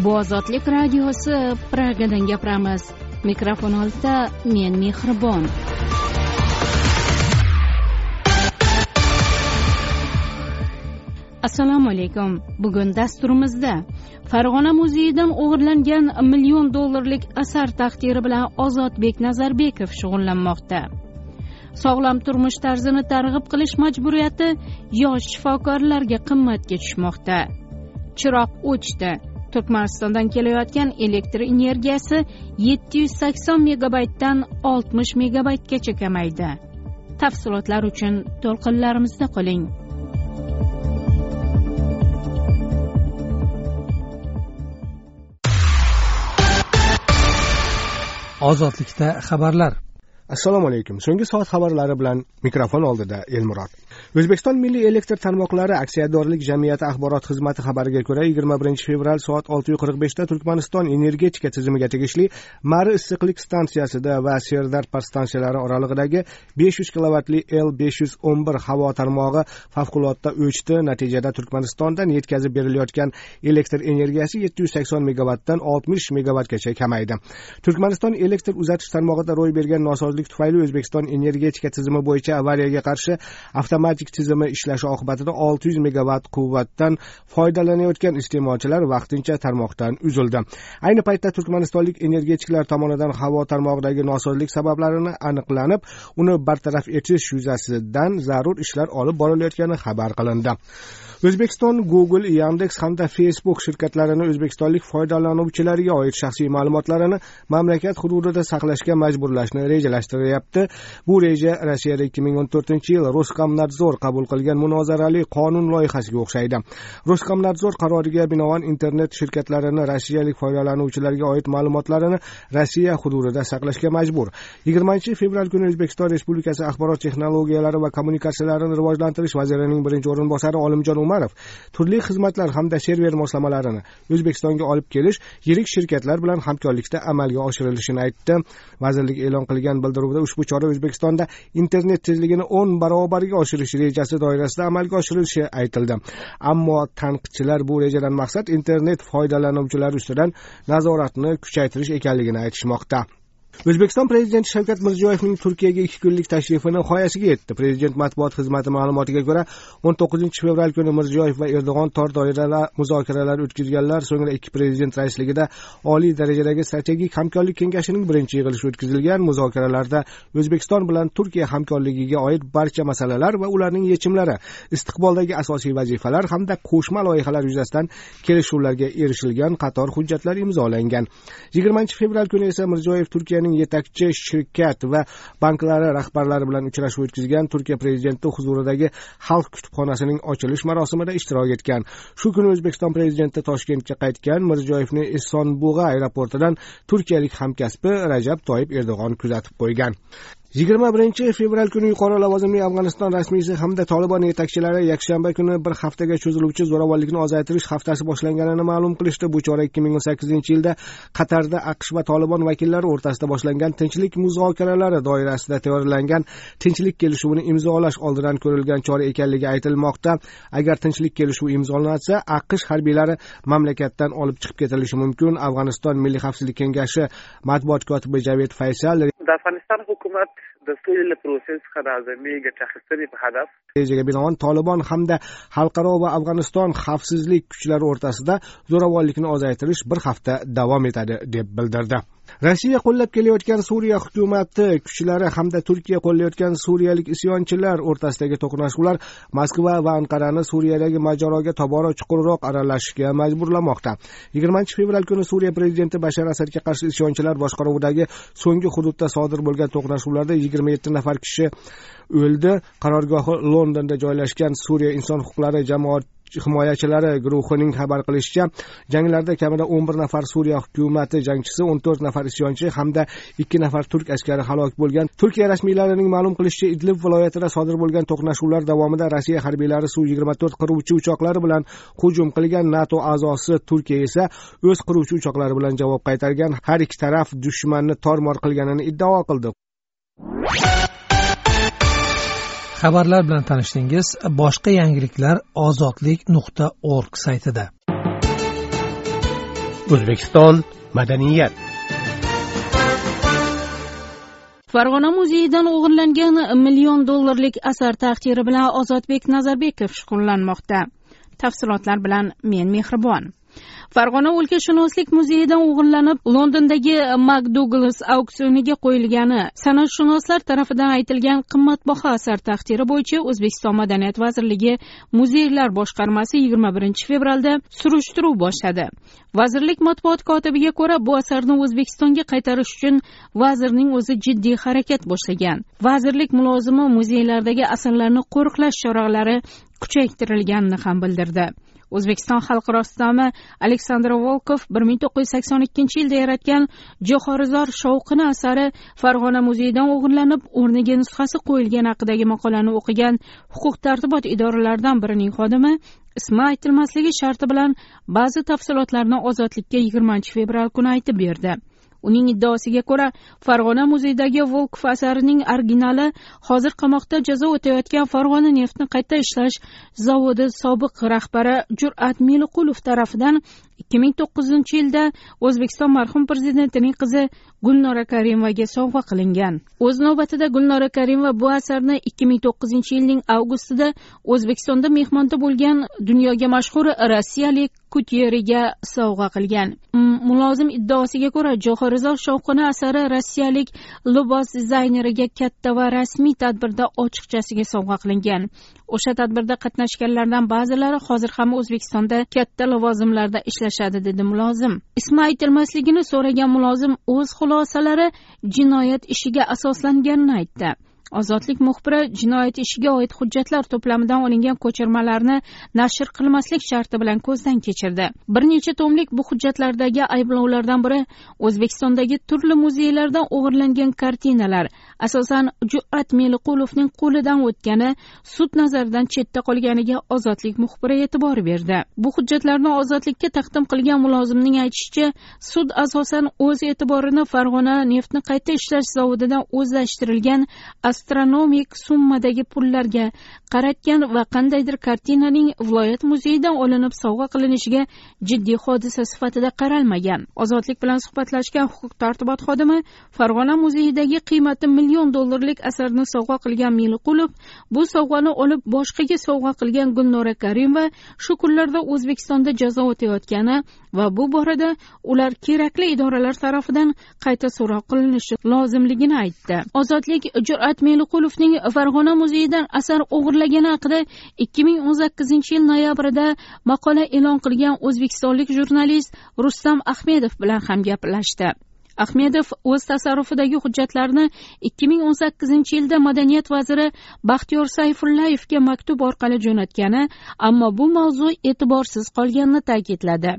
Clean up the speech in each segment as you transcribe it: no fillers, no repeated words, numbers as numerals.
Bu Ozodlik radiosi Pragadan gapiramiz. Mikrofon oldida men Mehribon. Assalomu alaykum. Bugun dasturimizda Farg'ona muzeyidan o'g'irlangan $1 million asar taqdiri bilan Ozodbek Nazarbekov shug'ullanmoqda. Sog'lom turmush tarzini targ'ib qilish majburiyati yosh shifokorlarga qimmatga tushmoqda. Chiroq o'chdi. Turkmanistondan kelayotgan elektr energiyasi 780 megabaytdan 60 megabaytgacha kamaydi. Tafsilotlar uchun to'lqinlarimizda qoling. Ozodlikda xabarlar. Assalomu alaykum. So'nggi soat xabarlari bilan mikrofon oldida Elmurod. O'zbekiston Milliy elektr tarmoqlari aksiyadorlik jamiyati axborot xizmati xabariga ko'ra 21 fevral soat 6:45 da Turkmaniston energetika tizimiga tegishli Mari issiqlik stansiyasida va Serdar podstansiyalari oralig'idagi 500 kilovatli L511 havo tarmog'i favqulodda o'chdi. Natijada Turkmanistondan yetkazib berilayotgan elektr energiyasi 780 megawattdan 60 megawattgacha kamaydi. Turkmaniston elektr uzatish tarmog'ida ro'y bergan nosozlik tufayli O'zbekiston energetika tizimi bo'yicha avariyaga qarshi avtomatik tizimi ishlashi oqibatida 600 megawatt quvvatdan foydalanayotgan iste'molchilar vaqtincha tarmoqdan uzildi. Ayni paytda turkmanistonlik energetiklar tomonidan havo tarmog'idagi nosozlik sabablarini aniqlanib, uni bartaraf etish yuzasidan zarur ishlar olib borilayotgani xabar qilindi. O'zbekiston Google, Yandex hamda Facebook shirkatlarini o'zbekistonlik foydalanuvchilarga oid shaxsiy ma'lumotlarini mamlakat hududida saqlashga majburlashni rejalashtiryapti. Bu reja Rossiyada 2014-yil Roskomnadzor qabul qilgan munozarali qonun loyihasiga o'xshaydi. Roskomnadzor qaroriga binoan internet shirkatlarini rossiyalik foydalanuvchilarga oid ma'lumotlarini Rossiya hududida saqlashga majbur. 20 fevral kuni O'zbekiston Respublikasi axborot texnologiyalari va kommunikatsiyalarini rivojlantirish vazirining birinchi o'rinbosari Olimjon Umarov turli xizmatlar hamda server moslamalarini O'zbekistonga olib kelish yirik shirkatlar bilan hamkorlikda amalga oshirilishini aytdi. Vazirlik e'lon qilgan bildiruvda ushbu chora O'zbekistonda internet tezligini 10 barobarga oshirish rejasi doirasida amalga oshirilishi aytildi. Ammo tanqidchilar bu rejadan maqsad internet foydalanuvchilari ustidan nazoratni kuchaytirish ekanligini aytishmoqda. O'zbekiston prezidenti Shavkat Mirziyoyevning Turkiyaga 2 kunlik tashrifi nihoyasiga yetdi. Prezident matbuot xizmati ma'lumotiga ko'ra, 19 fevral kuni Mirziyoyev va Erdo'g'on tor doirali muzokaralar o'tkazganlar. So'ngra ikki prezident raisligida oliy darajadagi strategik hamkorlik kengashining birinchi yig'ilishi o'tkazilgan. Muzokaralarda O'zbekiston bilan Turkiya hamkorligiga oid barcha masalalar va ularning yechimlari, istiqboldagi asosiy vazifalar hamda qo'shma loyihalar yuzasidan kelishuvlarga erishilgan qator hujjatlar imzolangan. 20 fevral kuni esa Mirziyoyev Turkiyaning yetakchi shirkat va banklari rahbarlari bilan uchrashuv o'tkazgan. Turkiya prezidenti huzuridagi Xalq kutubxonasining ochilish marosimida ishtirok etgan. Shu kuni O'zbekiston prezidenti Toshkentga qaytgan. Mirziyoyevni Esonbug'a aeroportidan turkiyalik hamkasbi Rajab Toyib Erdo'g'on kuzatib qo'ygan. 21 fevral kuni yuqori lavozimli Afg'oniston rasmiysi hamda Taliban yetakchilari yakshanba kuni bir haftaga cho'ziluvchi zo'ravonlikni ozaytirish haftasi boshlanganini ma'lum qilishdi. Bu chora 2018-yilda Qatarda AQSh va Taliban vakillari o'rtasida boshlangan tinchlik muzokaralari doirasida tayyorlangan tinchlik kelishuvini imzolash oldidan ko'rilgan chora ekanligi aytilmoqda. Agar tinchlik kelishuvi imzolansa, AQSh harbiylari mamlakatdan olib chiqib ketilishi mumkin. Afg'oniston Milliy xavfsizlik kengashi matbuot kotibi Javed Faysal Afg'oniston hukumat dasturiy proses xarazamiga taxissini په هدف rejaga binoan Taliban hamda xalqaro va Afg'oniston xavfsizlik kuchlari o'rtasida zo'ravonlikni ozaytirish bir hafta davom etadi deb bildirdi. Rossiya qo'llab kelayotgan Suriya hukumati kuchlari hamda Turkiya qo'llayotgan suriyalik isyonchilar o'rtasidagi to'qnashuvlar Moskva va Anqarani Suriyadagi mojaroga tobora chuqurroq aralashishga majburlamoqda. 20 fevral kuni Suriya prezidenti Bashar Asadga qarshi isyonchilar boshqaruvidagi so'nggi hududda sodir bo'lgan to'qnashuvlarda 27 nafar kishi o'ldi. Qarorgohi Londonda joylashgan Suriya inson huquqlari jamoat himoyachilari guruhining xabar qilishicha, janglarda kamida 11 nafar Suriya hukumati jangchisi, 14 nafar isyonchi hamda 2 nafar turk askari halok bo'lgan. Turkiya rasmiylarining ma'lum qilishicha, Idlib viloyatida sodir bo'lgan to'qnashuvlar davomida Rossiya harbiylari Su-24 qiruvchi uchoqlari bilan hujum qilgan. NATO a'zosi Turkiya esa o'z qiruvchi uchoqlari bilan javob qaytargan. Har ikki taraf dushmanni tor-mor qilganini iddao qildi. Xabarlar bilan tanishdingiz. Boshqa yangiliklar ozodlik.org saytida. O'zbekiston madaniyat. Farg'ona muzeyidan o'g'irlangan $1 million asar taqdiri bilan Ozodbek Nazarbekov shug'ullanmoqda. Tafsilotlar bilan men Mehribon. Farg'ona o'lkashunoslik muzeyidan o'g'irlanib Londondagi McDouglas auksioniga qo'yilgani san'atshunoslar tarafidan aytilgan qimmatbaho asar taqdiri bo'yicha O'zbekiston Madaniyat vazirligi Muzeylar boshqarmasi 21 fevralda surishtiruv boshladi. Vazirlik matbuot kotibiga ko'ra, bu asarni O'zbekistonga qaytarish uchun vazirning o'zi jiddiy harakat boshlagan. Vazirlik mulozimi muzeylardagi asarlarni qo'riqlash choralari kuchaytirilganini ham bildirdi. O'zbekiston xalq rassomi Aleksandr Volkov 1982-yilda yaratgan Jo'xorizor shovqini asari Farg'ona muzeyidan o'g'irlanib, o'rniga nusxasi qo'yilgan haqidagi maqolani o'qigan huquq-tartibot idoralaridan birining xodimi ismi aytilmasligi sharti bilan ba'zi tafsilotlarni Ozodlikka 20 fevral kuni aytib berdi. Uning iddaosiga ko'ra, Farg'ona muzeyidagi Volkov asarining originali hozir qamoqda jazo o'tayotgan Farg'ona neftni qayta ishlash zavodi sobiq rahbari Jur'at Meliqulov tomonidan 2009-yilda O'zbekiston marhum prezidentining qizi Gulnora Karimovaga sovg'a qilingan. O'z navbatida Gulnora Karimova bu asarni 2009-yilning avgustida O'zbekistonda mehmonda bo'lgan dunyoga mashhur rossiyalik kutyeriga sovg'a qilgan. Mulozim iddaosiga ko'ra, Jo'xorizor shovqini asari rossiyalik libos dizayneriga katta va rasmiy tadbirda ochiqchasiga sovg'a qilingan. O'sha tadbirda qatnashganlardan ba'zilari hozir ham O'zbekistonda katta lavozimlarda ishlashadi, dedi mulozim. Ismi aytilmasligini so'ragan mulozim o'z xulosalari jinoyat ishiga asoslanganini aytdi. Ozodlik muxbiri jinoyat ishiga oid hujjatlar to'plamidan olingan ko'chirmalarni nashr qilmaslik sharti bilan ko'zdan kechirdi. Bir necha tomlik bu hujjatlardagi ayblovlardan biri O'zbekistondagi turli muzeylardan o'g'irlangan kartinalar asosan Jur'at Meliqulovning qo'lidan o'tgani sud nazaridan chetda qolganiga Ozodlik muxbiri e'tibor berdi. Bu hujjatlarni Ozodlikka taqdim qilgan mulozimning aytishicha, sud asosan o'z e'tiborini Farg'ona neftni qayta ishlash zavodidan o'zlashtirilgan astronomik summadagi pullarga qaratgan va qandaydir kartinaning viloyat muzeyidan olinib sovg'a qilinishiga jiddiy hodisa sifatida qaralmagan. Ozodlik bilan suhbatlashgan huquq-tartibot xodimi Farg'ona muzeyidagi qiymati $1 million asarni sovg'a qilgan Meliqulov bu sovg'ani olib boshqaga sovg'a qilgan Gulnora Karimova shu kunlarda O'zbekistonda jazo o'tayotgani va bu borada ular kerakli idoralar tarafidan qayta so'roq qilinishi lozimligini aytdi. Ozodlik Jur'at Meliqulovning Farg'ona muzeyidan asar o'g'irlagani haqida 2018-yil noyabrida maqola e'lon qilgan o'zbekistonlik jurnalist Rustam Ahmedov bilan ham gaplashdi. Ahmedov o'z tasarrufidagi hujjatlarni 2018-yilda madaniyat vaziri Baxtiyor Sayfullayevga maktub orqali jo'natgani, ammo bu mavzu e'tiborsiz qolganini ta'kidladi.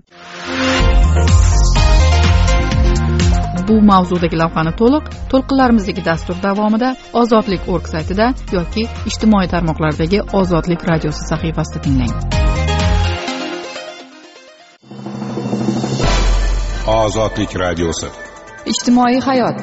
Bu mavzudagi lavhani to'lqinlarimizdagi dastur davomida Ozodlik.org saytida yoki ijtimoiy tarmoqlardagi Ozodlik radiosi sahifasida tinglang. Ozodlik radiosi. Ijtimoiy hayot.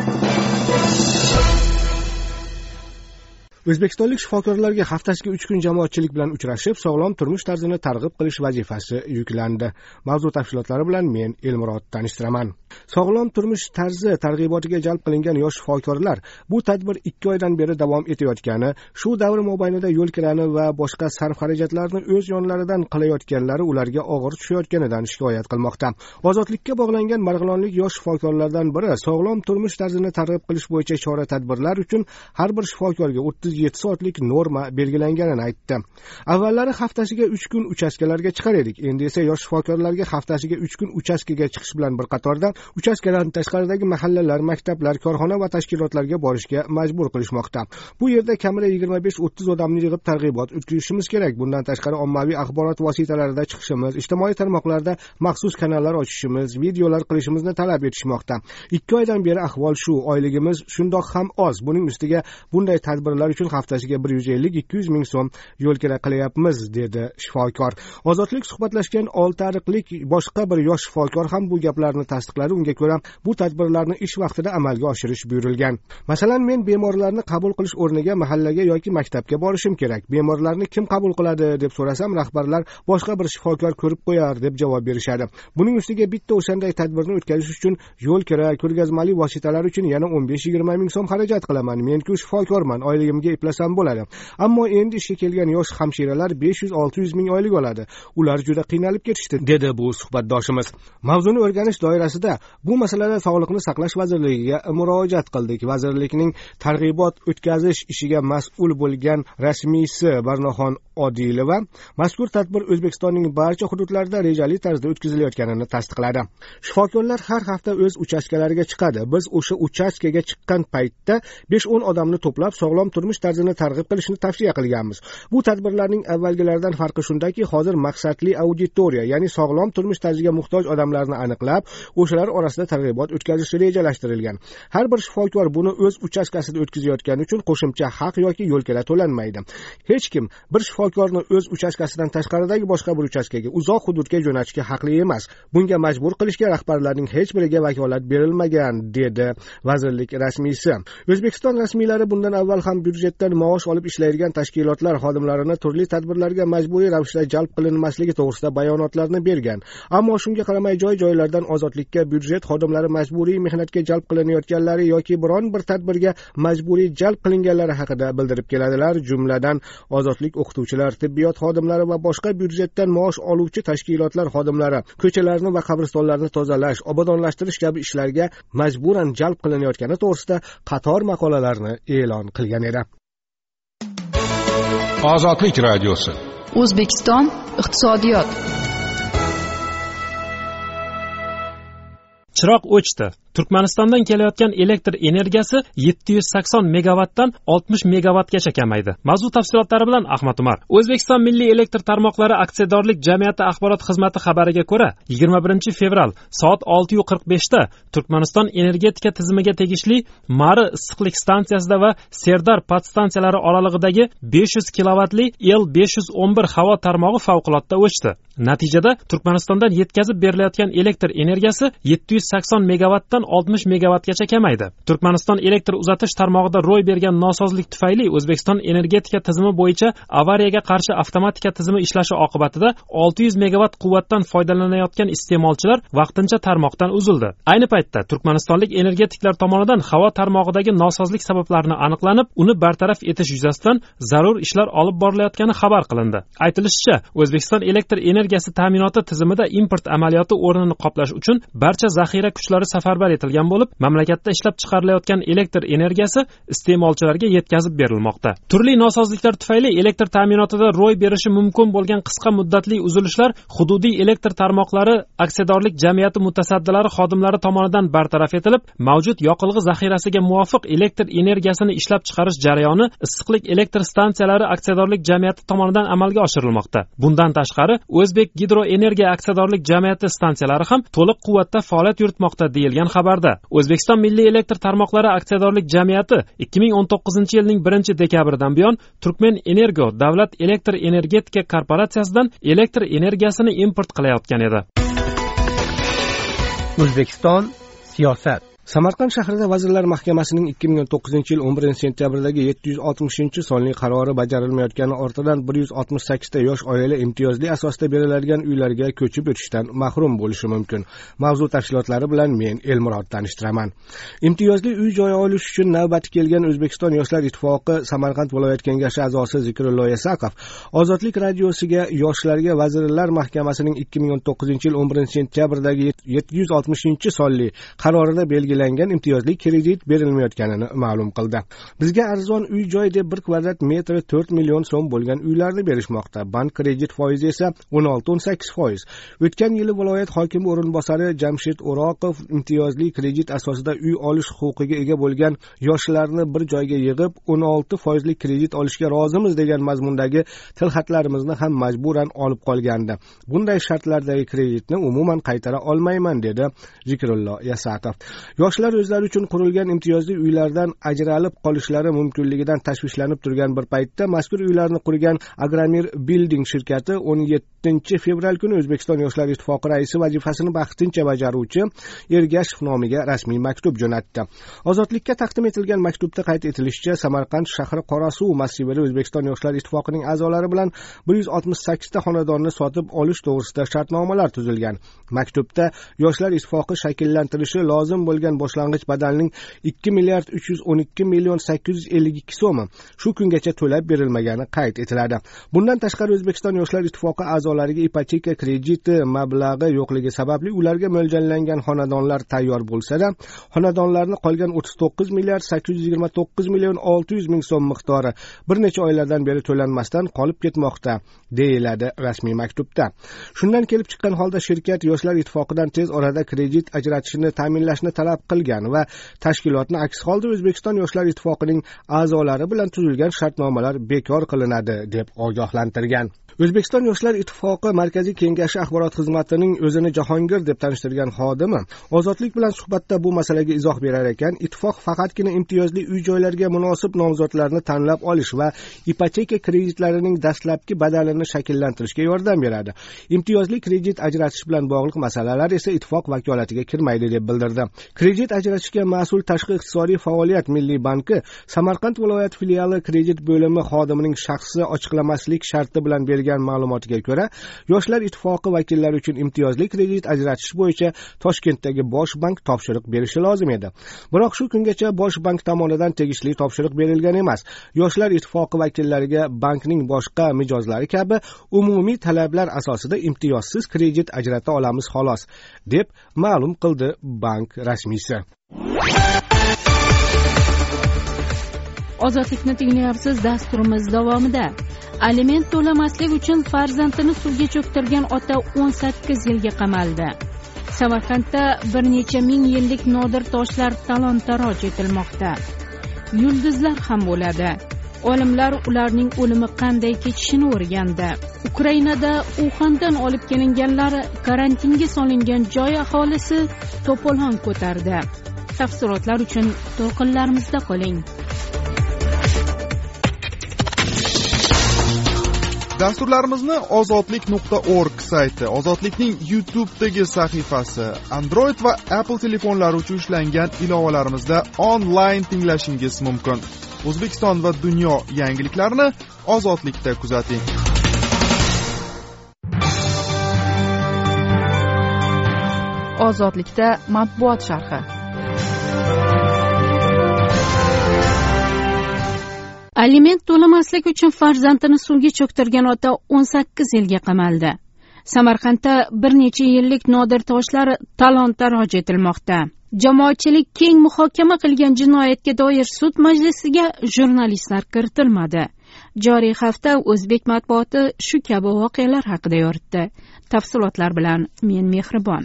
O'zbekistonlik shifokorlarga haftasiga 3 kun jamoatchilik bilan uchrashib, sog'lom turmush tarzini targ'ib qilish vazifasi yuklandi. Mavzu tafsilotlari bilan men Elmurod tanishtiraman. Sog'lom turmush tarzi targ'ibotiga jalb qilingan yosh shifokorlar bu tadbir 2 oydan beri davom etayotgani, shu davr mobaynida yo'l kirani va boshqa sarf-xarajatlarni o'z yonlaridan qilayotganlari ularga og'ir tushayotganidan shikoyat qilmoqda. Ozodlikka bog'langan marg'ilonlik yosh shifokorlardan biri sog'lom turmush tarzini targ'ib qilish bo'yicha chora-tadbirlar uchun har bir shifokorga 37 soatlik norma belgilanganini aytdi. Avvallari haftasiga 3 kun uchastkalarga chiqar edik. Endi esa yosh shifokorlarga haftasiga 3 kun uchastkaga chiqish bilan bir qatorda uchastkadan tashqaridagi mahallalar, maktablar, korxona va tashkilotlarga borishga majbur qilishmoqda. Bu yerda kamida 25-30 odamni yig'ib targ'ibot o'tkazishimiz kerak. Bundan tashqari ommaviy axborot vositalarida chiqishimiz, ijtimoiy tarmoqlarda maxsus kanallar ochishimiz, videolar qilishimizni talab etishmoqda. 2 oydan beri ahvol shu. Oyligimiz shundoq ham oz. Buning ustiga bunday tadbirlar uchun haftasiga 150-200 ming so'm yo'l kira qilyapmiz, dedi shifokor. Ozodlik suhbatlashgan oltiariqlik boshqa bir yosh shifokor ham bu gaplarni tasdiqladi. Unga ko'ra, bu tadbirlarni ish vaqtida amalga oshirish buyurilgan. Masalan, men bemorlarni qabul qilish o'rniga mahallaga yoki maktabga borishim kerak. Bemorlarni kim qabul qiladi deb so'rasam, rahbarlar boshqa bir shifokor ko'rib qo'yar deb javob berishadi. Buning ustiga bitta o'shanday tadbirni o'tkazish uchun yo'l kira, ko'rgazmali vositalar uchun yana 15-20 ming so'm xarajat qilaman. Men-ku shifokorman, oyligimga eplasam bo'ladi. Ammo endi ishga kelgan yosh hamshiralar 500-600 ming oylik oladi. Ular juda qiynalib ketishdi, dedi bu suhbatdoshimiz. Mavzuni o'rganish doirasida bu masalada Sog'liqni saqlash vazirligiga murojaat qildik. Vazirlikning targ'ibot o'tkazish ishiga mas'ul bo'lgan rasmiysi Barnoxon Odilova mazkur tadbir O'zbekistonning barcha hududlarida rejali tarzda o'tkazilayotganini tasdiqladi. Shifokorlar har hafta o'z uchastkalariga chiqadi. Biz o'sha uchastkaga chiqqan paytda 5-10 odamni to'plab sog'lom turmush tarzini targ'ib qilishni tavsiya qilganmiz. Bu tadbirlarning avvalgilaridan farqi shundaki, hozir maqsadli auditoriya, ya'ni sog'lom turmush tarziga muhtoj odamlarni aniqlab, o'shalar orasida targ'ibot o'tkazish rejalashtirilgan. Har bir shifokor buni o'z uchastkasida o'tkazayotgani uchun qo'shimcha haq yoki yo'l kira to'lanmaydi. Hech kim bir shifokorni o'z uchastkasidan tashqaridagi boshqa bir uchastkaga, uzoq hududga jo'natishga haqli emas. Bunga majbur qilishga rahbarlarning hech biriga vakolat berilmagan, dedi vazirlik rasmiysi. O'zbekiston rasmiylari bundan avval ham byudjetdan maosh olib ishlaydigan tashkilotlar xodimlarini turli tadbirlarga majburiy ravishda jalb qilinmasligi to'g'risida bayonotlarni bergan. Ammo shunga qaramay joy-joylardan ozodlikka byudjet xodimlari majburiy mehnatga jalb qilinayotganlari yoki biron bir tadbirga majburiy jalb qilinganlari haqida bildirib keladilar. Jumladan ozodlik o'qituvchilar, tibbiyot xodimlari va boshqa byudjetdan maosh oluvchi tashkilotlar xodimlari ko'chalarni va qabristonlarni tozalash, obodonlashtirish kabi ishlarga majburan jalb qilinayotgani to'g'risida qator maqolalarni e'lon qilgan edi. Ozodlik radiosi. O'zbekiston iqtisodiyot. Chiroq o'chdi. Turkmanistondan kelayotgan elektr energiyasi 780 megawattdan 60 megawattgacha kamaydi. Mavzu tafsilotlari bilan Ahmad Umar. O'zbekiston Milliy elektr tarmoqlari aksiyadorlik jamiyati axborot xizmati xabariga ko'ra, 21 fevral soat 6:45 da Turkmaniston energetika tizimiga tegishli Mari issiqlik stansiyasida va Serdar podstansiyalari oralig'idagi 500 kilovatli L511 havo tarmog'i favqulodda o'chdi. Natijada Turkmanistondan yetkazib berilayotgan elektr energiyasi 780 megawattdan 60 megawattgacha kamaydi. Turkmaniston elektr uzatish tarmog'ida ro'y bergan nosozlik tufayli O'zbekiston energetika tizimi bo'yicha avariyaga qarshi avtomatika tizimi ishlashi oqibatida 600 megawatt quvvatdan foydalanayotgan iste'molchilar vaqtincha tarmoqdan uzildi. Ayni paytda Turkmanistonlik energetiklar tomonidan havo tarmog'idagi nosozlik sabablarini aniqlanib, uni bartaraf etish yuzasidan zarur ishlar olib borilayotgani xabar qilindi. Aytilishicha, O'zbekiston elektr energiyasi ta'minoti tizimida import amaliyoti o'rnini qoplash uchun barcha zaxira kuchlari safarbar etilgan bo'lib, mamlakatda ishlab chiqarilayotgan elektr energiyasi iste'molchilarga yetkazib berilmoqda. Turli nosozliklar tufayli elektr ta'minotida ro'y berishi mumkin bo'lgan qisqa muddatli uzilishlar hududiy elektr tarmoqlari aksiyadorlik jamiyati mutasaddilari xodimlari tomonidan bartaraf etilib, mavjud yoqilg'i zaxirasiga muvofiq elektr energiyasini ishlab chiqarish jarayoni issiqlik elektr stansiyalari aksiyadorlik jamiyati tomonidan amalga oshirilmoqda. Bundan tashqari, O'zbek gidroenergiya aksiyadorlik jamiyati stansiyalari ham to'liq quvvatda faoliyat yuritmoqda, deyilgan xabarda. O'zbekiston Milliy elektr tarmoqlari aksiyadorlik jamiyati 2019-yilning 1-dekabridan buyon Turkmen Energo davlat elektr energetika korporatsiyasidan elektr energiyasini import qilayotgan edi. O'zbekiston siyosat. Samarqand shahrida Vazirlar Mahkamasining 2009-yil 11-sentyabrdagi 760-sonli qarori bajarilmayotgani ortidan 168 ta yosh oila imtiyozli asosda beriladigan uylarga ko'chib o'tishdan mahrum bo'lishi mumkin. Mavzu tafsilotlari bilan men Elmurod tanishtiraman. Imtiyozli uy-joy olish uchun navbati kelgan O'zbekiston Yoshlar ittifoqi Samarqand viloyat kengashi a'zosi Zikrullo Yasaqov Ozodlik radiosiga yoshlarga Vazirlar Mahkamasining 2019-yil 11-sentyabrdagi 760-sonli qarorida belgilangan imtiyozli kredit berilmayotganini ma'lum qildi. Bizga arzon uy-joy deb 1 kvadrat metri 4 million so'm bo'lgan uylarni berishmoqda. Bank kredit foizi esa 16-18%. O'tgan yili viloyat hokimi o'rinbosari Jamshid O'roqov imtiyozli kredit asosida uy olish huquqiga ega bo'lgan yoshlarni bir joyga yig'ib 16% kredit olishga rozimiz degan mazmundagi tilxatlarimizni ham majburan olib qolgandi. Bunday shartlardagi kreditni umuman qaytara olmayman, dedi Zikrullo Yasaqov. yoshlar o'zlari uchun qurilgan imtiyozli uylardan ajralib qolishlari mumkinligidan tashvishlanib turgan bir paytda mazkur uylarni qurgan Agramir Building shirkati 17 fevral kuni O'zbekiston yoshlar ittifoqi raisi vazifasini vaqtincha bajaruvchi Ergashev nomiga rasmiy maktub jo'natdi. Ozodlikka taqdim etilgan maktubda qayd etilishicha, Samarqand shahri Qorasuv massivida O'zbekiston yoshlar ittifoqining a'zolari bilan 168 ta xonadonni sotib olish to'g'risida shartnomalar tuzilgan. Maktubda yoshlar ittifoqi shakllantirishi lozim bo'lgan boshlang'ich badalning 2 milliard 312 million 852 so'mi shu kungacha to'lab berilmagani qayd etiladi. Bundan tashqari O'zbekiston yoshlar ittifoqi a'zolariga ipoteka krediti mablag'i yo'qligi sababli ularga mo'ljallangan xonadonlar tayyor bo'lsa-da, xonadonlarni qolgan 39 milliard 829 million 600 ming so'm miqdori bir necha oylardan beri to'lanmasdan qolib ketmoqda, deyiladi rasmiy maktubda. Shundan kelib chiqqan holda shirkat yoshlar ittifoqidan tez orada kredit ajratishni ta'minlashni talab qilgan va tashkilotni aks holda O'zbekiston yoshlar ittifoqining a'zolari bilan tuzilgan shartnomalar bekor qilinadi deb ogohlantirgan. O'zbekiston yoshlar ittifoqi Markaziy kengashi axborot xizmatining o'zini Jahongir deb tanishtirgan xodimi Ozodlik bilan suhbatda bu masalaga izoh berar ekan, ittifoq faqatgina imtiyozli uy-joylarga munosib nomzodlarni tanlab olish va ipoteka kreditlarining dastlabki badalini shakllantirishga yordam beradi. Imtiyozli kredit ajratish bilan bog'liq masalalar esa ittifoq vakolatiga kirmaydi deb bildirdi. Kredit ajratishga mas'ul Tashqi iqtisodiy faoliyat milliy banki Samarqand viloyat filiali kredit bo'limi xodimining shaxsi ochiqlamaslik sharti bilan bergan ma'lumotiga ko'ra, yoshlar ittifoqi vakillari uchun imtiyozli kredit ajratish bo'yicha Toshkentdagi Bosh bank topshiriq berishi lozim edi. Biroq shu kungacha Bosh bank tomonidan tegishli topshiriq berilgan emas. Yoshlar ittifoqi vakillariga bankning boshqa mijozlari kabi umumiy talablar asosida imtiyozsiz kredit ajrata olamiz xolos, deb ma'lum qildi bank rasmiysi. Ozodlikni tinglayapsiz. Dasturimiz davomida aliment to'lamaslik uchun farzandini suvga cho'ktirgan ota 18 yilga qamaldi. Samarqandda bir necha ming yillik nodir toshlar talon-taroj etilmoqda. Yulduzlar ham bo'ladi. Olimlar ularning o'limi qanday kechishini o'rgandi. Ukrainada Uxandan olib kelinganlar karantinga solingan joy aholisi to'polon ko'tardi. Tafsilotlar uchun to'lqinlarimizda qoling. Dasturlarimizni ozodlik.org sayti, Ozodlikning YouTube'dagi sahifasi, Android va Apple telefonlari uchun ishlangan ilovalarimizda onlayn tinglashingiz mumkin. O'zbekiston va dunyo yangiliklarini Ozodlikda kuzating. Ozodlikda matbuot sharhi. Aliment to'lamaslik uchun farzandini suvga cho'ktirgan ota 18 yilga qamaldi. Samarqandda bir necha yillik nodir toshlar talon-taroj etilmoqda. Jamoatchilik keng muhokama qilgan jinoyatga doir sud majlisiga jurnalistlar kiritilmadi. Joriy hafta o'zbek matbuoti shu kabi voqealar haqida yoritdi. Tafsilotlar bilan men Mehribon.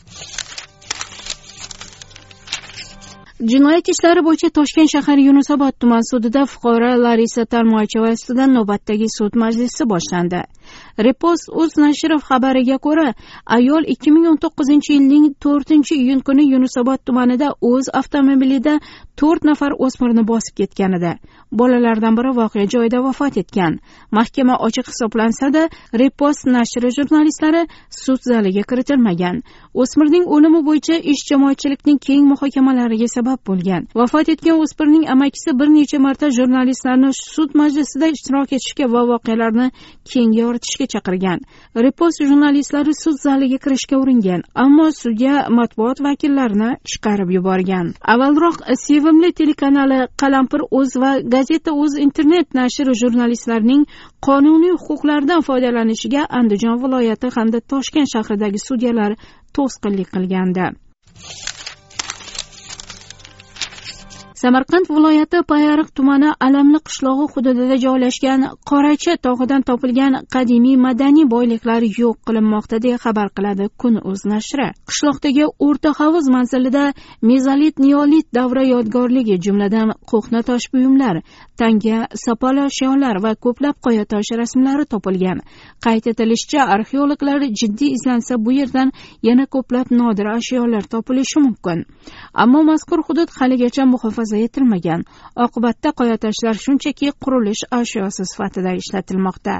Jinoyat ishlari bo'yicha Toshkent shahar Yunusobod tuman sudida fuqaro Larisa Tarmoycheva ustidan navbatdagi sud majlisi boshlandi. Repost.uz nashri xabariga ko'ra, ayol 2019-yilning 4-iyun kuni Yunusobod tumanida o'z avtomobilida 4 nafar o'smirni bosib ketganida, bolalardan biri voqea joyida vafot etgan. Mahkama ochiq hisoblansa-da, Repost nashri jurnalistlari sud zaliga kiritilmagan. O'smirning o'limi bo'yicha ish jamoatchilikning keng muhokamalariga sabab bo'lgan. Vafot etgan o'smirning amakisi bir necha marta jurnalistlarni sud majlisida ishtirok etishga va voqealarni keng yoritishga chaqirgan. Repost jurnalistlari sud zaliga kirishga uringan, ammo sudya matbuot vakillarini chiqarib yuborgan. Avvalroq Sevimli telekanali Qalampir.uz va Gazeta.uz internet nashri jurnalistlarning qonuniy huquqlaridan foydalanishiga Andijon viloyati hamda Toshkent shahridagi sudyalar to'sqinlik qilgandi. Samarqand viloyati Payariq tumani Alamli qishlog'i hududida joylashgan Qorachi tog'idan topilgan qadimiy madaniy boyliklar yo'q qilinmoqda deya xabar qiladi Kun.uz nashri. Qishloqdagi o'rta havuz manzilida mezolit, neolit davri yodgorligi, jumladan qo'hna tosh buyumlar, tanga, sopol ashyolar va ko'plab qoya tosh rasmlari topilgan. Qayd etilishicha, arxeologlar jiddiy izlansa bu yerdan yana ko'plab nodir ashyolar topilishi mumkin. Ammo mazkur hudud haligacha muhofaza etilmagan. Oqibatda qoya toshlar shunchaki qurilish ashyosi sifatida ishlatilmoqda.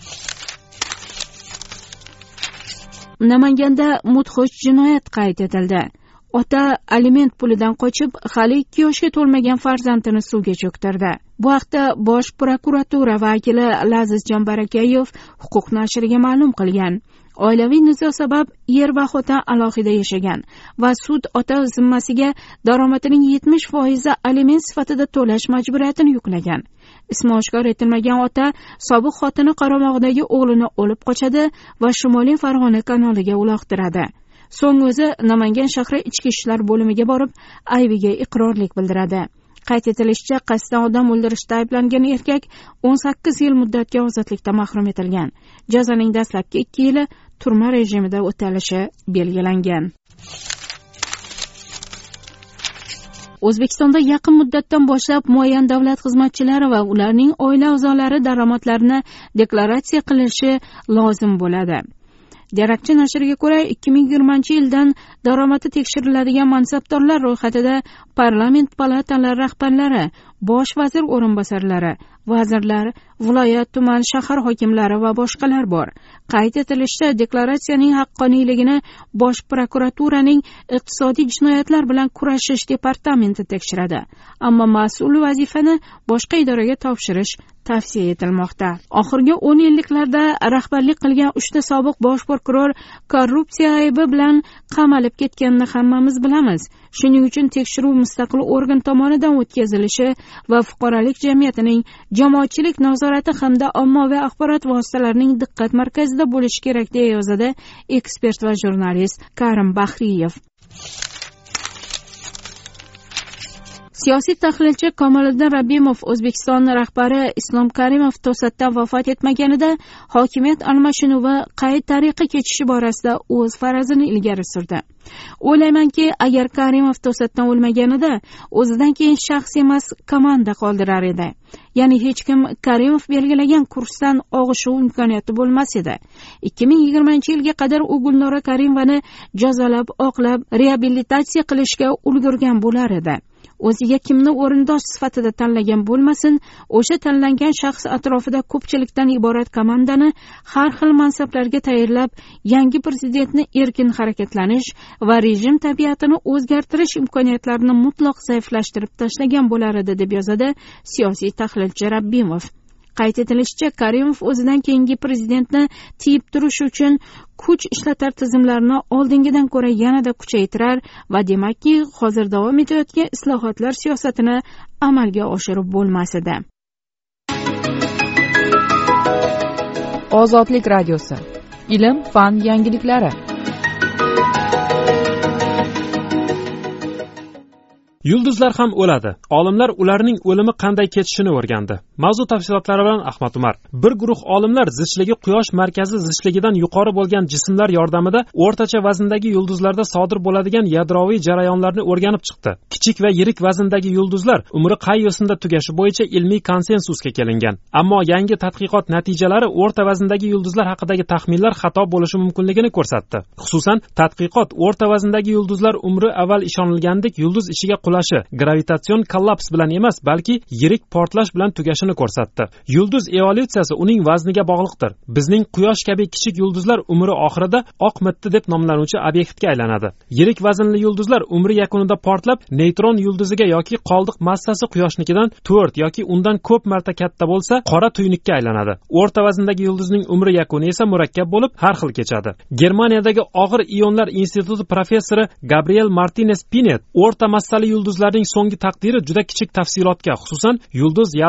Namanganda mudhish jinoyat qayd etildi. Ota aliment pulidan qochib, hali 2 yoshga to'lmagan farzandini suvga cho'ktirdi. Bu haqda Bosh prokuratura vakili Laziz Jambarakayev huquq nashriga ma'lum qilgan. Oilaviy nizo sabab er va xotin alohida yashagan va sud ota zimmasiga daromadining 70% aliment sifatida to'lash majburiyatini yuklagan. Ismi oshkor etilmagan ota sobiq xotini qaramog'idagi o'g'lini olib qochadi va Shimoliy Farg'ona kanaliga uloqtiradi. So'ng o'zi Namangan shahri ichki ishlar bo'limiga borib, aybiga iqrorlik bildiradi. Qayd etilishicha, qasddan odam o'ldirishda ayblangan erkak 18 yil muddatga ozodlikdan mahrum etilgan. Jazoning dastlabki 2 yili turma rejimida o'talishi belgilangan. O'zbekistonda yaqin muddatdan boshlab muayyan davlat xizmatchilari va ularning oila a'zolari daromadlarini deklaratsiya qilishi lozim bo'ladi. Darakchi nashriga ko'ra, 2020-yildan daromadi tekshiriladigan mansabdorlar ro'yxatida parlament palatalari rahbarlari, bosh vazir o'rinbosarlari, vazirlar, viloyat, tuman, shahar hokimlari va boshqalar bor. Qayd etilishicha, deklaratsiyaning haqqoniyligini Bosh prokuraturaning iqtisodiy jinoyatlar bilan kurashish departamenti tekshiradi. Ammo mas'ul vazifani boshqa idoraga topshirish tavsiya etilmoqda. Oxirgi 10 yilliklarda rahbarlik qilgan 3 ta sobiq bosh prokuror korrupsiya aybi bilan qamalib ketganini hammamiz bilamiz. Shuning uchun tekshiruv mustaqil organ tomonidan o'tkazilishi va fuqarolik jamiyatining jamoatchilik nazorati hamda ommaviy axborot vositalarining diqqat markazida bo'lishi kerak, deya yozadi ekspert va jurnalist Karim Bahriyev. Siyosiy tahlilchi Komoliddin Rabbimov O'zbekiston rahbari Islom Karimov to'satdan vafot etmaganida hokimiyat almashinuvi qay tariqa kechishi borasida o'z farazini ilgari surdi. O'ylaymanki, agar Karimov to'satdan o'lmaganida o'zidan keyin shaxs emas, komanda qoldirar edi. Ya'ni hech kim Karimov belgilagan kursdan og'ishuv imkoniyati bo'lmas edi. 2020-yilga qadar u Gulnora Karimovani jazolab, oqlab, reabilitatsiya qilishga ulgurgan bo'lar edi. O'ziga kimni o'rindosh sifatida tanlagan bo'lmasin, o'sha tanlangan shaxs atrofida ko'pchilikdan iborat komandani har xil mansablarga tayyorlab, yangi prezidentni erkin harakatlanish va rejim tabiatini o'zgartirish imkoniyatlarini mutlaq zaiflashtirib tashlagan bo'lar edi, deb yozadi siyosiy tahlilchi Rabbimov. Qayd etilishicha, Karimov o'zidan keyingi prezidentni tiyib turish uchun kuch ishlatar tizimlarni oldingidan ko'ra yanada kuchaytirar va demakki, hozir davom etayotgan islohotlar siyosatini amalga oshirib bo'lmas edi. Ozodlik radiosi. Ilm, fan yangiliklari. Yulduzlar ham o'ladi. Olimlar ularning o'limi qanday kechishini o'rgandi. Mavzu tafsilotlari bilan Ahmad Umar. Bir guruh olimlar zichligi Quyosh markazi zichligidan yuqori bo'lgan jismlar yordamida o'rtacha vazndagi yulduzlarda sodir bo'ladigan yadroviy jarayonlarni o'rganib chiqdi. Kichik va yirik vazndagi yulduzlar umri qay yo'sinda tugashi bo'yicha ilmiy konsensusga kelingan. Ammo yangi tadqiqot natijalari o'rta vazndagi yulduzlar haqidagi taxminlar xato bo'lishi mumkinligini ko'rsatdi. Xususan, tadqiqot o'rta vazndagi yulduzlar umri avval ishonilgandek yulduz ichiga qulashi gravitatsion kollaps bilan emas, balki yirik portlash bilan tugashini ko'rsatdi. Yulduz evolyutsiyasi uning vazniga bog'liqdir. Bizning Quyosh kabi kichik yulduzlar umri oxirida oq mitti deb nomlanuvchi obyektga aylanadi. Yirik vaznli yulduzlar umri yakunida portlab, neytron yulduziga yoki qoldiq massasi Quyoshnikidan 4 yoki undan ko'p marta katta bo'lsa, qora tuynukka aylanadi. O'rta vazndagi yulduzning umri yakuni esa murakkab bo'lib, har xil kechadi. Germaniyadagi og'ir ionlar instituti professori Gabriel Martinez Pinet o'rta massali yulduzlarning so'nggi taqdiri juda kichik tafsilotga, xususan yulduz yadrosida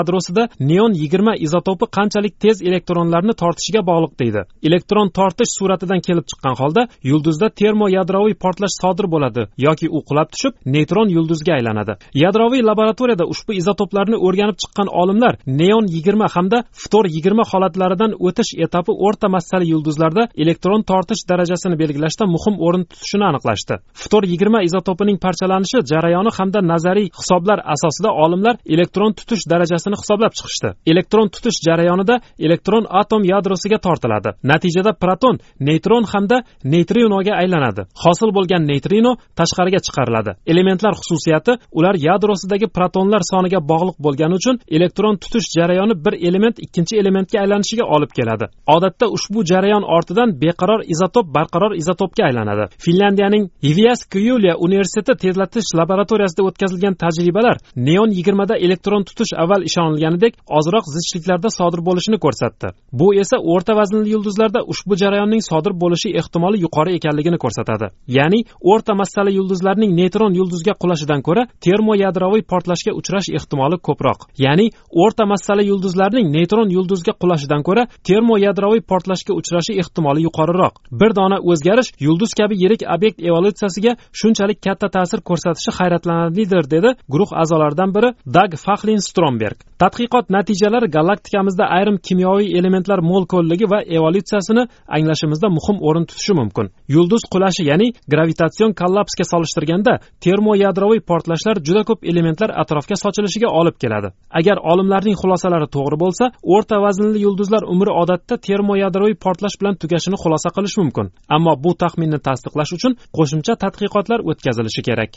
neon 20 izotopi qanchalik tez elektronlarni tortishiga bog'liq deydi. Elektron tortish suratidan kelib chiqqan holda yulduzda termoyadroviy portlash sodir bo'ladi yoki u qulab tushib neytron yulduzga aylanadi. Yadroviy laboratoriyada ushbu izotoplarni o'rganib chiqqan olimlar neon 20 hamda ftor 20 holatlaridan o'tish etapi o'rta massali yulduzlarda elektron tortish darajasini belgilashda muhim o'rin tutishini aniqlashdi. Ftor 20 izotopining parchalanishi jarayoni hamda nazariy hisoblar asosida olimlar elektron tutish darajasini hisoblab chiqishdi. Elektron tutish jarayonida elektron atom yadrosiga tortiladi. Natijada proton, neytron hamda neytrinoga aylanadi. Hosil bo'lgan neytrino tashqariga chiqariladi. Elementlar xususiyati ular yadrosidagi protonlar soniga bog'liq bo'lgani uchun elektron tutish jarayoni bir element ikkinchi elementga aylanishiga olib keladi. Odatda ushbu jarayon ortidan beqaror izotop barqaror izotopga aylanadi. Finlyandiyaning Jyväskylä universiteti tezlatish laboratoriyasida o'tkazilgan tajribalar neon 20 da elektron tutish avval ishonilganidek ozroq zichliklarda sodir bo'lishini ko'rsatdi. Bu esa o'rta vaznli yulduzlarda ushbu jarayonning sodir bo'lishi ehtimoli yuqori ekanligini ko'rsatadi. Ya'ni o'rta massali yulduzlarning neytron yulduzga qulashidan ko'ra termoyadroviy portlashga uchrash ehtimoli ko'proq. Ya'ni o'rta massali yulduzlarning neytron yulduzga qulashidan ko'ra termoyadroviy portlashga uchrashi ehtimoli yuqoriroq. Bir dona o'zgarish yulduz kabi yirik obyekt evolyutsiyasiga shunchalik katta ta'sir ko'rsatishi hayratlanarlidir, dedi guruh a'zolaridan biri Doug Fachlin-Stromberg. Tadqiqot natijalari galaktikamizda ayrim kimyoviy elementlar molekulligi va evolyutsiyasini anglashimizda muhim o'rin tutishi mumkin. Yulduz qulashi, ya'ni gravitatsion kollapsga solishtirganda termoyadroviy portlashlar juda ko'p elementlar atrofga sochilishiga olib keladi. Agar olimlarning xulosalari to'g'ri bo'lsa, o'rta vaznli yulduzlar umri odatda termoyadroviy portlash bilan tugashini xulosa qilish mumkin. Ammo bu taxminni tasdiqlash uchun qo'shimcha tadqiqotlar o'tkazilishi kerak.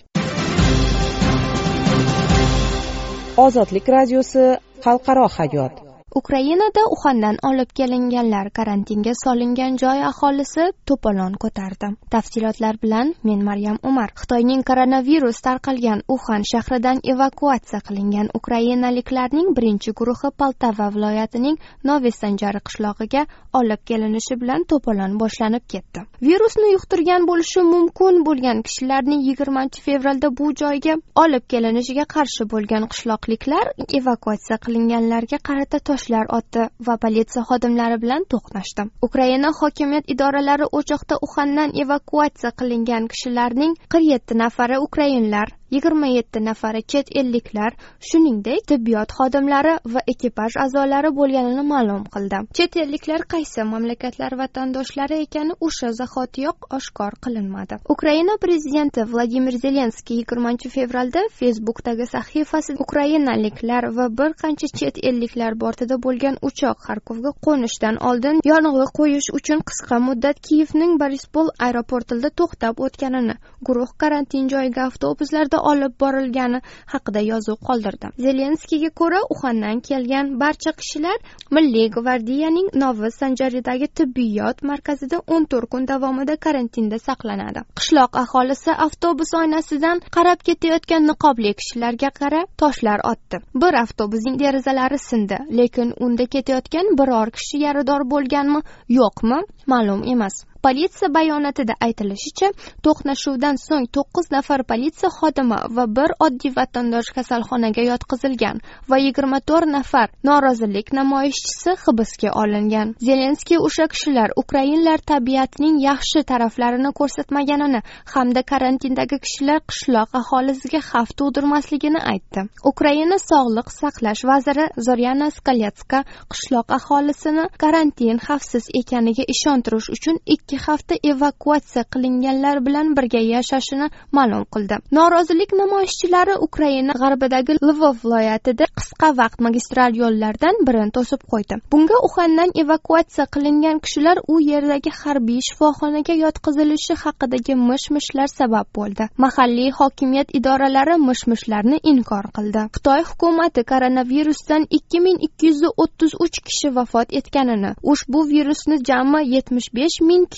Ozodlik radiosi xalqaro hayot. Ukrainada Uxandan olib kelinganlar karantinga solingan joy aholisi to'polon ko'tardi. Tafsilotlar bilan men Maryam Umar. Xitoyning koronavirus tarqalgan Uxan shahridan evakuatsiya qilingan ukrainaliklarning birinchi guruhi Poltava viloyatining Novosanjari qishlog'iga olib kelinishi bilan to'polon boshlanib ketdi. Virusni yuqtirgan bo'lishi mumkin bo'lgan kishilarning 20-fevralda bu joyga olib kelinishiga qarshi bo'lgan qishloqliklar evakuatsiya qilinganlarga qarata otdi va politsiya xodimlari bilan to'qnashdi. Ukraina hokimiyat idoralari o'choqda Uxandan evakuatsiya qilingan kishilarning 47 nafari ukrainlar, 27 nafari chet elliklar, shuningdek tibbiyot xodimlari va ekipaj a'zolari bo'lganini ma'lum qildi. Chet elliklar qaysi mamlakatlar vatandoshlari ekani o'sha zahotiyoq oshkor qilinmadi. Ukraina prezidenti Vladimir Zelenskiy 20-fevralda Facebook'dagi sahifasida ukrainaliklar va bir qancha chet elliklar bortida bo'lgan uchoq Xarkovga qo'nishdan oldin yong'oq qo'yish uchun qisqa muddat Kiyevning Borispol aeroportida to'xtab o'tganini, guruh karantin joyiga avtobuslarda olib borilgani haqida yozuv qoldirdi. Zelenskiyga ko'ra, Uxandan kelgan barcha kishilar Milliy gvardiyaning Novosanjaridagi tibbiyot markazida 14 kun davomida karantinda saqlanadi. Qishloq aholisi avtobus oynasidan qarab ketayotgan niqobli kishilarga qarab toshlar otdi. Bir avtobusning derazalari sindi, lekin unda ketayotgan biror kishi yarador bo'lganmi, yo'qmi, ma'lum emas. Politsiya bayonotida aytilishicha, to'qnashuvdan so'ng 9 nafar politsiya xodimi va bir oddiy vatandosh kasalxonaga yotqizilgan va 24 nafar norozilik namoyishchisi hibsga olingan. Zelenskiy o'sha kishilar ukrainlar tabiatining yaxshi taraflarini ko'rsatmaganini hamda karantindagi kishilar qishloq aholisiga xavf tug'dirmasligini aytdi. Ukraina sog'liq saqlash vaziri Zoryana Skaletska qishloq aholisini karantin xavfsiz ekaniga ishontirish uchun 2 hafta evakuatsiya qilinganlar bilan birga yashashini ma'lum qildi. Norozilik namoyishchilari Ukraina g'arbidagi Lvov viloyatida qisqa vaqt magistral yo'llardan birini to'sib qo'ydi. Bunga Uxandan evakuatsiya qilingan kishilar u yerdagi harbiy shifoxonaga yotqizilishi haqidagi mish-mishlar sabab bo'ldi. Mahalliy hokimiyat idoralari mish-mishlarni inkor qildi. Xitoy hukumati koronavirusdan 2233 kishi vafot etganini, ushbu virusni jami 75 ming kishi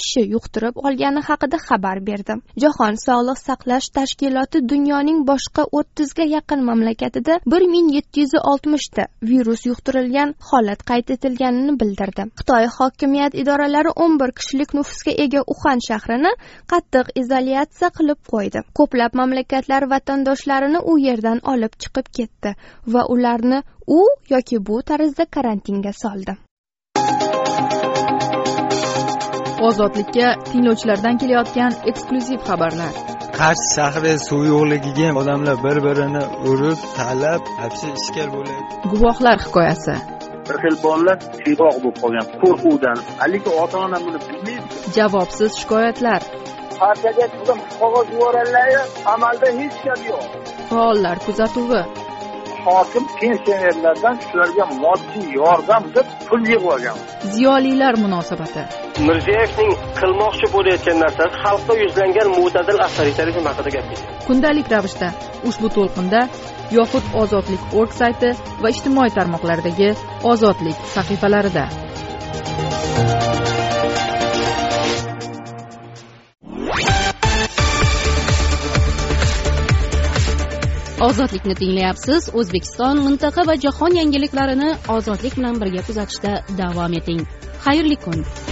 kishi yuqtirib olgani haqida xabar berdi. Jahon sog'liqni saqlash tashkiloti dunyoning boshqa 30 ga yaqin mamlakatida 1760 ta virus yuqtirilgan holat qayd etilganini bildirdi. Xitoy hokimiyat idoralari 11 kishilik nufusga ega Uxan shahrini qattiq izolyatsiya qilib qo'ydi. Ko'plab mamlakatlar vatandoshlarini u yerdan olib chiqib ketdi va ularni u yoki bu tarzda karantinga soldi. Ozodlikka tinglovchilardan kelayotgan eksklyuziv xabarlar. Qarshi shahri suv yo'qligiga odamlar bir-birini urib, talab, hapsi ishkal bo'ladi. Guvohlar hikoyasi. Bir xil bolalar tiyroq bo'lib qolgan qo'rquvdan, haligi ota-ona buni bilmaydi. Javobsiz shikoyatlar. Partiyaga turgan qog'oz yuborganlar, amalda hech gap yo'q. Faollar kuzatuvi. Hokim pensionerlardan shularga moddiy yordam deb pul yig'ib olgan. Ziyolilar munosabati. Mirziyoyevning qilmoqchi bo'layotgan narsasi xalqda yuzlangan mo'tadil avtoritarizm haqida gapirdi. Kundalik ravishda ushbu to'lqinda yoxud ozodlik.org sayti va ijtimoiy tarmoqlardagi Ozodlik sahifalarida. Ozodlikni tinglayapsiz. O'zbekiston, mintaqa va jahon yangiliklarini ozodlik bilan birga kuzatishda davom eting. Xayrli kun.